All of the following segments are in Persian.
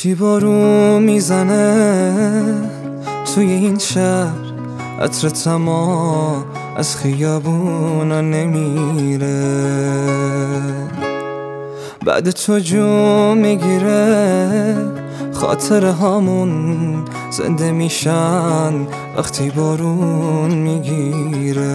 هرچی بارون میزنه توی این شهر، عطر تمام از خیابونا نمیره. بعد تو جون میگیره، خاطره هامون زنده میشن وقتی بارون میگیره.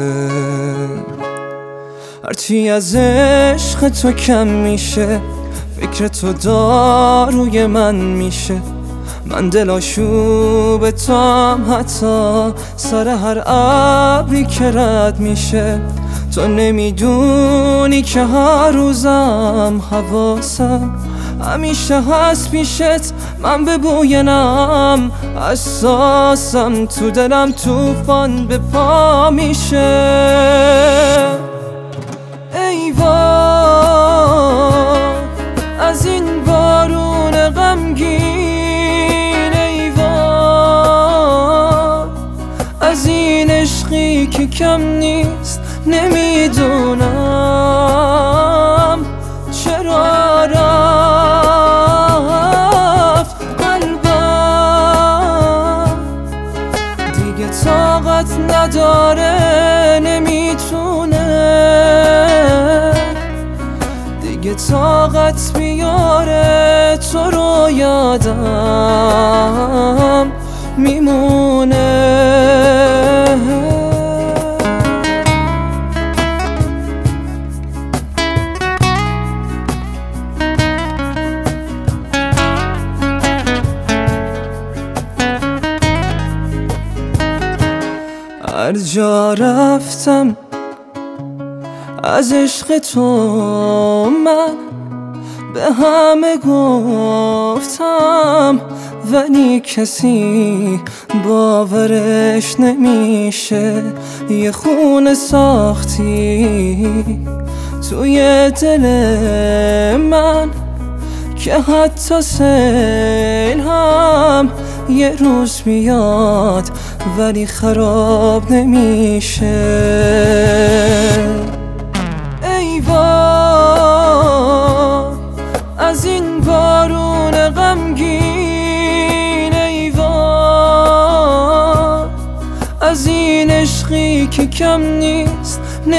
هرچی از عشق تو کم میشه، فکر تو داروی من میشه. من دلاشوب توام حتی سر هر ابری که رد میشه. تو نمیدونی که هر روزم حواسم همیشه هست پیشت. من به بوی نم حساسم، تو دلم توفان به پا میشه. ای وای از این بارون غمگین، ای وای از این عشقی که کم نیست. نمیدونم چرا رفت قلبم، دیگه طاقت نداره، نمیتونه دیگه طاقت بیاره. تو رو یادم میمونه. هر جا رفتم از عشق تو من به همه گفتم، ولی کسی باورش نمیشه. یه خونه ساختی توی دل من که حتی سیل هم یه روز میاد ولی خراب نمیشه. ای وای از این بارون غمگین، ای وای از این عشقی که کم نیست.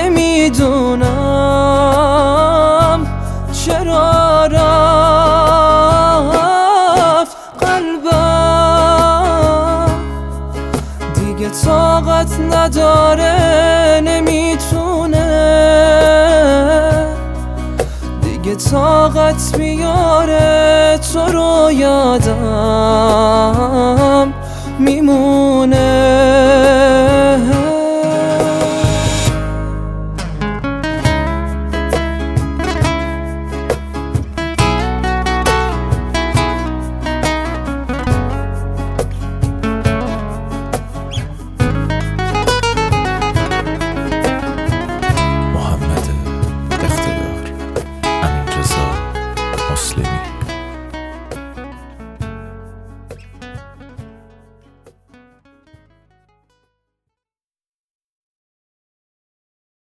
نمیدونم چرا رفت قلبم، دیگه طاقت نداره، نمیتونه دیگه طاقت بیاره. تو رو یادم میمونه.